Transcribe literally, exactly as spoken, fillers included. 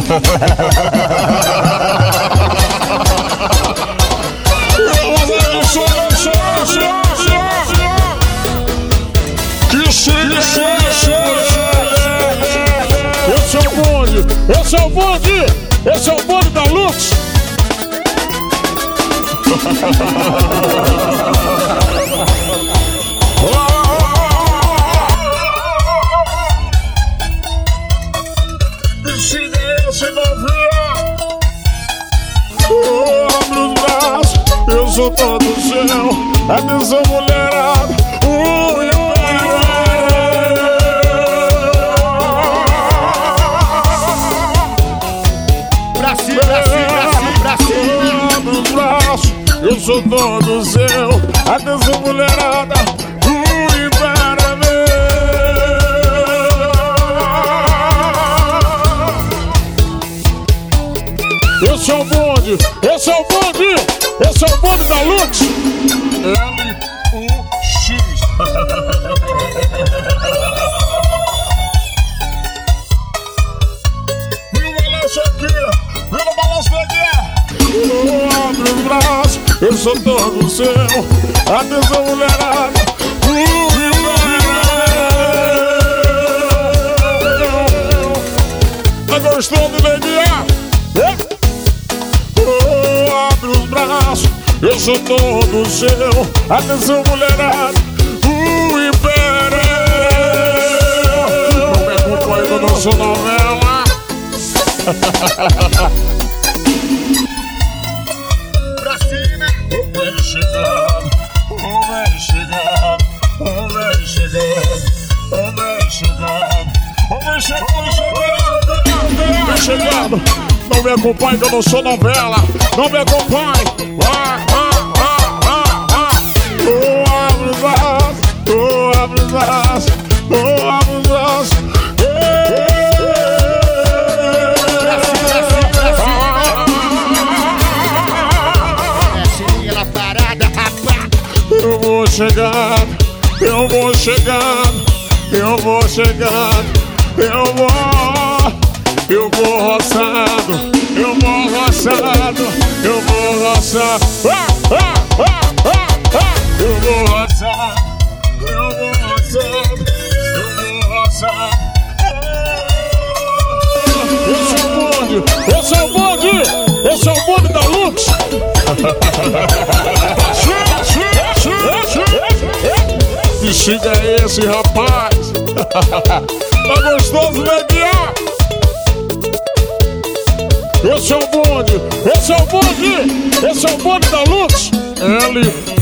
Que chega, chega, chega. Esse é o bonde, esse é o bonde, esse é o bonde da Lux. Chega esse novinha. Oh, abre os braços, eu sou todo seu. Atenção, mulherada. Uh, Pra cima, pra cima, pra cima. Abre os braços, eu sou todo seu. Atenção, mulherada. Uh, libera-me. Esse é o bonde, esse é o bonde, esse é o bonde da Lux. L U X. Vira o balanço aqui, vira o balanço aqui. Oh, abre os braços, eu sou todo seu. Atenção, mulherada. Tá gostando, neguinha? É? Eu sou todo seu. Atenção, mulherada. Uh, Império. Não me acompanha da nossa novela. Pra cima. O velho chegando, o velho chegando, o velho chegando, o velho chegando, o velho chegando, o velho chegando. Não me acompanhe que eu não sou novela. Não me acompanhe. Ah, ah, ah, ah, ah. Oh, abre os braços, oh, abre os braços, oh, abre os braços. Ela parada, rapaz. Eu vou chegando, eu vou chegando, eu vou chegando, eu vou. Eu vou roçando, eu vou roçando, eu vou roçando. Ah, ah, ah, ah, ah. Eu vou roçando, eu vou roçando, eu vou roçando. Esse é o bonde, esse é o bonde, esse é o bonde da Lux. Que xinga é esse, rapaz? Tá gostoso, neguinha? Esse é o bonde, esse é o bonde, esse é o bonde da Lux. L